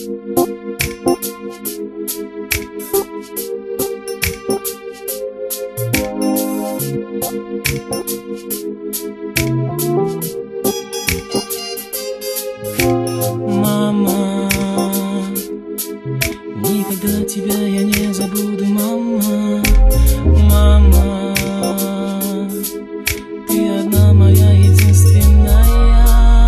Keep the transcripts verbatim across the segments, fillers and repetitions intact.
Мама, никогда тебя я не забуду, мама. Мама, ты одна моя единственная.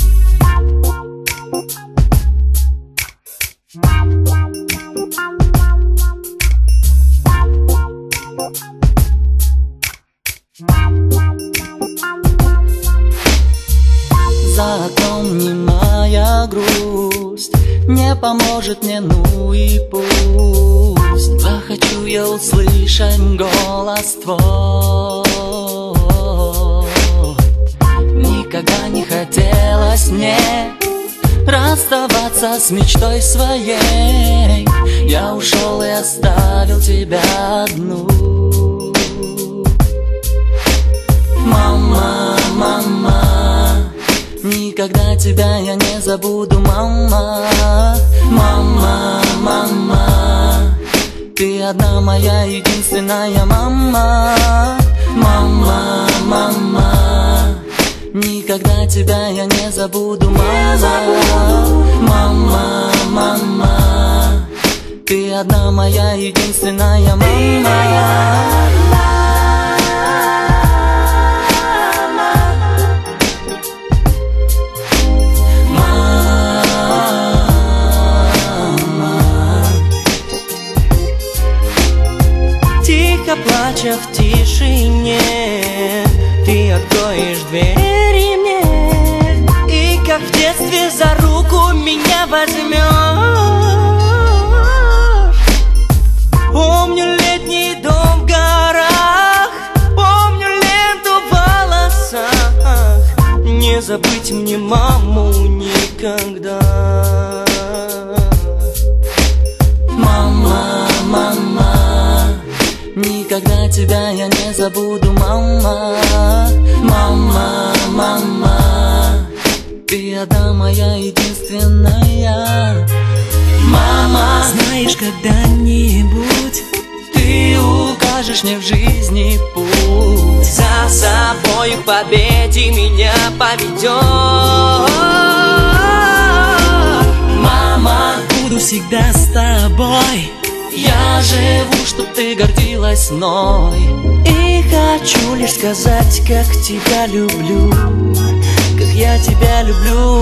За окном немая грусть не поможет мне, ну и пусть. Захочу я услышать голос твой. Никогда не хотелось мне расставаться с мечтой своей. Я ушел и оставил тебя одну. Мама, мама, никогда тебя я не забуду, мама. Мама, мама, ты одна моя единственная, мама. Мама, мама, никогда тебя я не забуду, мама. Мама, мама, ты одна моя единственная, мама. Плача в тишине, ты откроешь двери мне, и как в детстве за руку меня возьмешь. Помню летний дом в горах, помню ленту в волосах. Не забыть мне маму никогда. Мама, мама, никогда тебя я не забуду, мама. Мама, мама, ты одна моя единственная. Мама, знаешь, когда-нибудь ты укажешь мне в жизни путь. За собой к победе меня поведешь. Мама, буду всегда с тобой. Я живу, чтоб ты гордилась мной. И хочу лишь сказать, как тебя люблю, как я тебя люблю.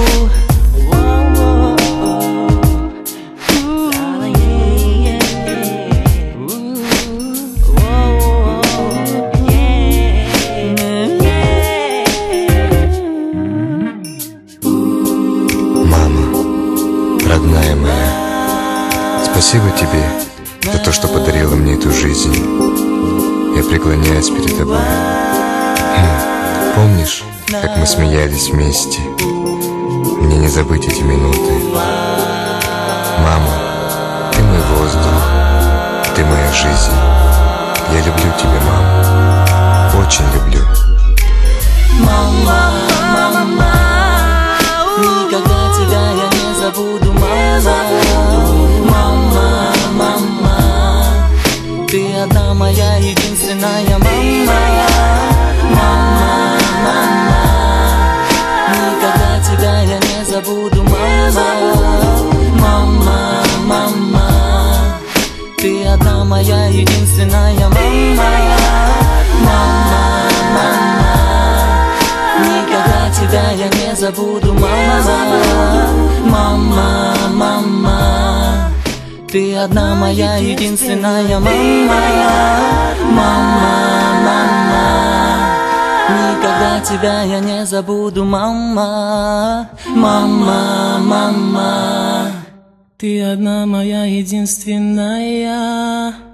Мама, родная моя, спасибо тебе за то, что подарила мне эту жизнь. Я преклоняюсь перед тобой. Хм, помнишь, как мы смеялись вместе? Мне не забыть эти минуты. Мама, ты мой воздух, ты моя жизнь. Я люблю тебя, мама, очень люблю. Мама, мама, никогда тебя я не забуду, мама. Мама, мама, ты одна моя единственная, мама. Мама, мама, никогда тебя я не забуду, мама. Мама, мама, ты одна моя единственная, мама. Мама, мама, никогда тебя я не забуду, мама. Мама, мама, ты одна моя единственная, мама. Мама, мама, никогда тебя я не забуду, мама. Мама, мама, ты одна моя единственная.